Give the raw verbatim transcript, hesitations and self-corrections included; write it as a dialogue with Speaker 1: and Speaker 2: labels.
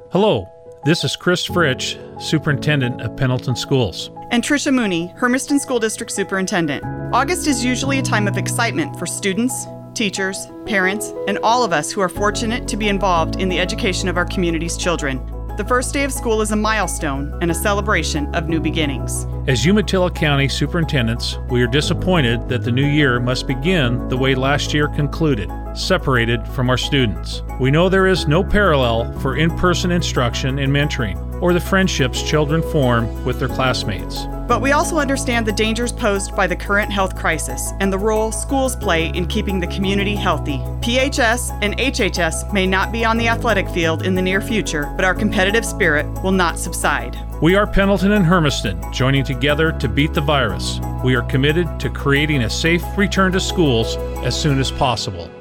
Speaker 1: Hello, this is Chris Fritsch, Superintendent of Pendleton Schools.
Speaker 2: And Tricia Mooney, Hermiston School District Superintendent. August is usually a time of excitement for students, teachers, parents, and all of us who are fortunate to be involved in the education of our community's children. The first day of school is a milestone and a celebration of new beginnings.
Speaker 1: As Umatilla County Superintendents, we are disappointed that the new year must begin the way last year concluded, separated from our students. We know there is no parallel for in-person instruction and mentoring, or the friendships children form with their classmates.
Speaker 2: But we also understand the dangers posed by the current health crisis and the role schools play in keeping the community healthy. P H S and H H S may not be on the athletic field in the near future, but our competitive spirit will not subside.
Speaker 1: We are Pendleton and Hermiston, joining together to beat the virus. We are committed to creating a safe return to schools as soon as possible.